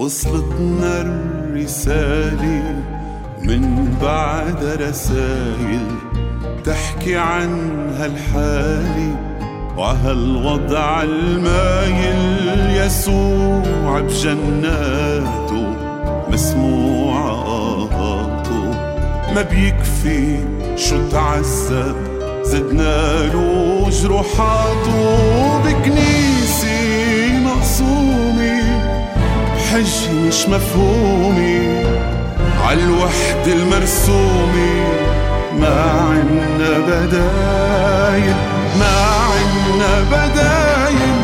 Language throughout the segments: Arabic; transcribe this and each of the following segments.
وصلتنا الرسالة من بعد رسايل تحكي عن هالحالة وهالوضع المايل. يسوع بجناته مسموع آهاته، ما بيكفي شو تعذب زدناله جروحاته. بكنيسة مقسومة حج مش مفهومة عالوحدة المرسومة، ما عنا بدايل ما عنا بدايل.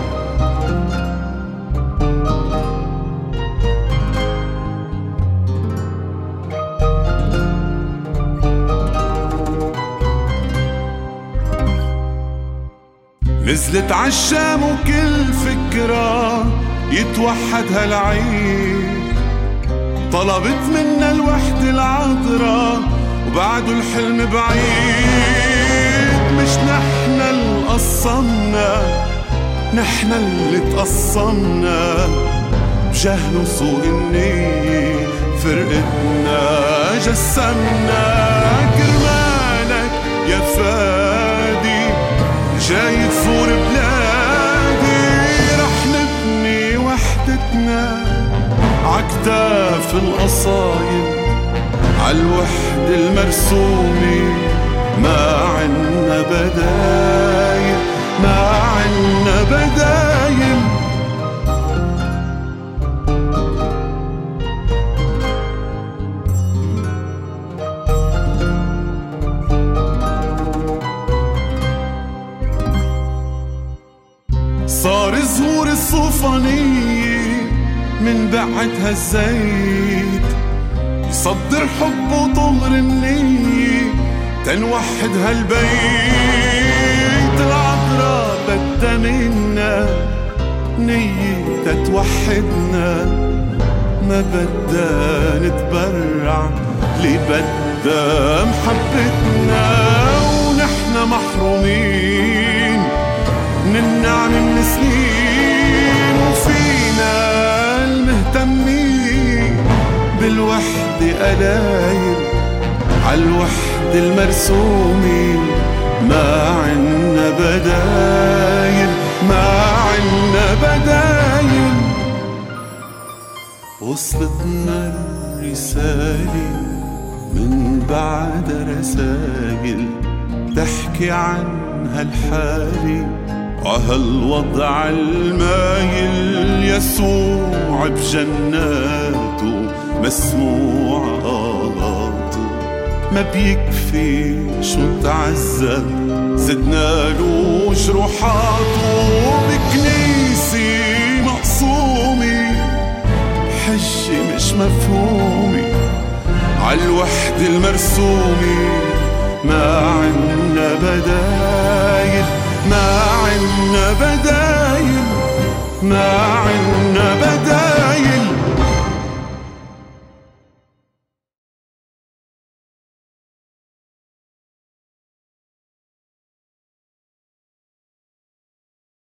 نزلت عالشام وكل فكرة يتوحد هالعيد، طلبت منا الوحدة العذراء وبعده الحلم بعيد. مش نحنا اللي قصمنا، نحنا اللي تقصمنا بجهل وسوء النية، فرقتنا جسمنا. كرمالك يا فادي جاي تزور بلادي، رح نبني وحدتنا عكتاف القصايد عالوحدة المرسومة. ما عنا بدايل ما عنا بدايل. صار زهور الصوفانية من بعدها الزيت، يصدر حب وطهر النية تنوحد هالبيت. العذراء بدها منا نية تتوحدنا، ما بدها نتبرع اللي بدها محبتنا. ونحنا محرومين من النعم من سنين، وفينا المهتمين بالوحدة قلايل عالوحدة المرسومة. ما عنا بدايل ما عنا بدايل. وصلتنا الرسالة من بعد رسايل تحكي عن هالحالة وهالوضع المايل. يسوع بجناته مسموع آهاته، ما بيكفي شو تعذب زدناله جروحاته. بكنيسة مقسومة حجة مش مفهومة عالوحدة المرسومة. ما عنا بدايل ما عنا بدايل ما عنا